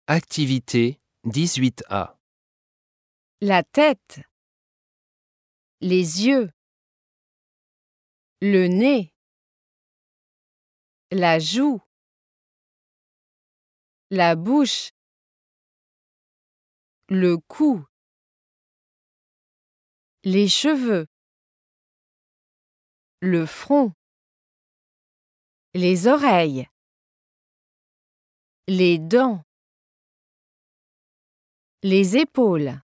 Activité 18A. La tête, les yeux, le nez, la joue, la bouche, le cou, les cheveux, le front, les oreilles, les dents, les épaules.